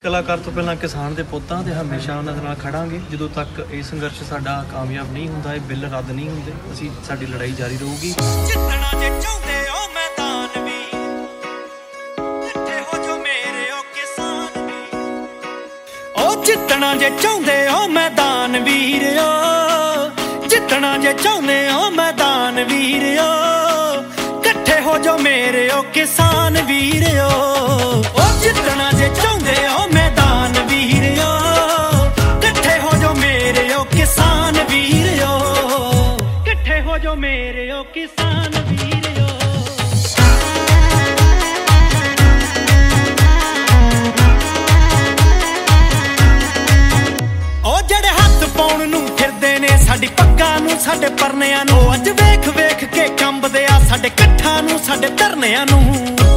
ਕਲਾਕਾਰ ਤੋਂ ਪਹਿਲਾਂ ਕਿਸਾਨ ਦੇ ਪੁੱਤਾਂ ਤੇ ਹਮੇਸ਼ਾ ਉਹਨਾਂ ਦੇ ਨਾਲ ਖੜਾਂਗੇ ਜਦੋਂ ਤੱਕ ਇਹ ਸੰਘਰਸ਼ ਸਾਡਾ ਕਾਮਯਾਬ ਨਹੀਂ ਹੁੰਦਾ, ਇਹ ਬਿੱਲ ਰੱਦ ਨਹੀਂ ਹੁੰਦੇ। ਅਸੀਂ ਸਾਡੀ ਲੜਾਈ ਜਾਰੀ ਰਹੂਗੀ। ਜਿੱਤਣਾ ਜੇ ਚਾਹੁੰਦੇ ਹੋ ਮੈਦਾਨ ਵੀ ਇਕੱਠੇ ਹੋ ਜੋ ਮੇਰੇ ਉਹ ਕਿਸਾਨ ਵੀ। ਉਹ ਜਿੱਤਣਾ ਜੇ ਚਾਹੁੰਦੇ ਹੋ ਮੈਦਾਨ ਵੀਰਿਓ, ਜਿੱਤਣਾ ਜੇ ਚਾਹੁੰਦੇ ਹੋ ਮੈਦਾਨ ਵੀਰਿਓ, ਇਕੱਠੇ ਹੋ ਜੋ ਮੇਰੇ ਉਹ ਕਿਸਾਨ ਵੀਰਿਓ। ਉਹ ਜਿੱਤਣਾ ਜੇ ਚਾਹੁੰਦੇ ਹੋ ਮੈਦਾਨ ਵੀਰਿਓ, ਇਕੱਠੇ ਹੋ ਜੋ ਮੇਰੇ ਉਹ ਕਿਸਾਨ ਵੀਰਿਓ, ਇਕੱਠੇ ਹੋ ਜੋ ਮੇਰੇ ਉਹ ਕਿਸਾਨ ਵੀਰਿਓ। ਉਹ ਜਿਹੜੇ ਹੱਥ ਪਾਉਣ ਨੂੰ ਫਿਰਦੇ ਨੇ ਸਾਡੀ ਪੱਗਾਂ ਨੂੰ, ਸਾਡੇ ਪਰਨਿਆਂ ਨੂੰ, ਅੱਜ ਵੇਖ ਵੇਖ ਕੇ ਕੰਬਦੇ ਆ ਸਾਡੇ ਕੱਠਾਂ ਨੂੰ, ਸਾਡੇ ਧਰਨਿਆਂ ਨੂੰ।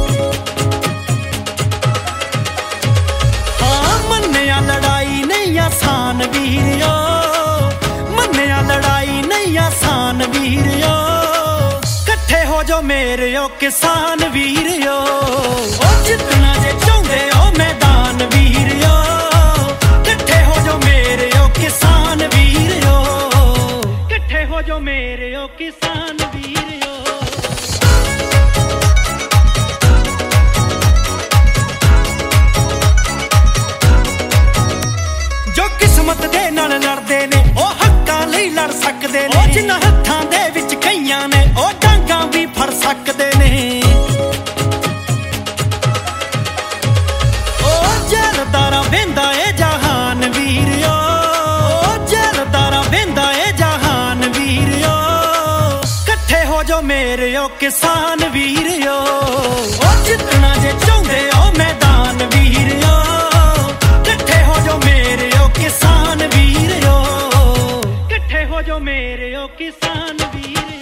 ਮੰਨਿਆ ਲੜਾਈ ਨਹੀਂ ਆਸਾਨ ਵੀਰਿਓ, ਮੰਨਿਆ ਲੜਾਈ ਨਹੀਂ ਆਸਾਨ ਵੀਰਿਓ, ਇਕੱਠੇ ਹੋ ਜੋ ਮੇਰੇ ਉਹ ਕਿਸਾਨ ਵੀਰਿਓ। ਉਹ ਜਿੱਤਣਾ ਜੇ ਚਾਹੁੰਦੇ ਹੋ ਮੈਦਾਨ ਵੀਰਿਓ, ਇਕੱਠੇ ਹੋ ਜੋ ਮੇਰੇ ਉਹ ਕਿਸਾਨ ਵੀਰਿਓ, ਇਕੱਠੇ ਹੋ ਜੋ ਮੇਰੇ ਉਹ ਕਿਸਾਨ ਵੀਰਿਓ। ਕਿਸਮਤ ਦੇ ਨਾਲ ਲੜਦੇ ਨੇ ਉਹ ਹੱਕਾਂ ਲਈ ਲੜ ਸਕਦੇ ਨੇ, ਉਹ ਜਿਨ੍ਹਾਂ ਹੱਥਾਂ ਦੇ ਵਿੱਚ ਕਈਆਂ ਨੇ ਉਹ ਡਾਂਗਾਂ ਵੀ ਫੜ ਸਕਦੇ ਨੇ। ਉਹ ਜਲਦਾਰਾ ਵੇਂਦਾ ਏ ਜਹਾਨ ਵੀਰਿਓ, ਉਹ ਜਲਦਾਰਾ ਵੇਂਦਾ ਏ ਜਹਾਨ ਵੀਰਿਓ, ਇਕੱਠੇ ਹੋ ਜੋ ਮੇਰੇ ਉਹ ਕਿਸਾਨ ਵੀਰਿਓ। ਉਹ ਜਿੱਤਣਾ ਜੇ ਚਾਹੁੰਦੇ ਹੋ ਮੈਦਾਨ ਵੀਰਿਓ, ਇਕੱਠੇ ਹੋ ਜੋ ਮੇਰੇ ਉਹ ਕਿਸਾਨ ਵੀਰਿਓ, ਇਕੱਠੇ ਹੋ ਜੋ ਮੇਰੇ ਉਹ ਕਿਸਾਨ ਵੀਰਿਓ।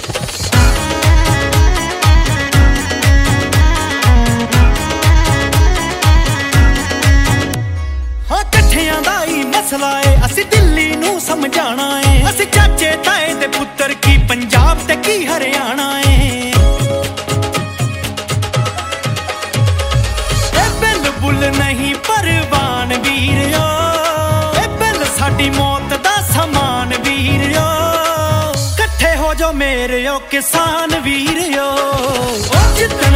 ਹਾਂ ਇਕੱਠਿਆਂ ਦਾ ਹੀ ਮਸਲਾ ਏ, ਅਸੀਂ ਦਿੱਲੀ ਨੂੰ ਸਮਝਾਣਾ ਏ, ਅਸੀਂ ਚਾਚੇ ਤਾਏ ਦੇ ਪੁੱਤਰ ਕੀ ਪੰਜਾਬ ਤੇ ਕੀ ਹਰਿਆਣਾ ਏ। ਇਹ ਬਿੱਲ ਬੁੱਲ ਨਹੀਂ ਪਰਵਾਨ ਵੀਰਿਓ, ਇਹ ਬਿੱਲ ਸਾਡੀ ਮੌਤ ਦਾ ਸਮਾਨ ਵੀਰਿਓ, ਇਕੱਠੇ ਹੋ ਜੋ ਮੇਰੇ ਉਹ ਕਿਸਾਨ ਵੀਰਿਓ। ਉਹ ਜਿੱਤ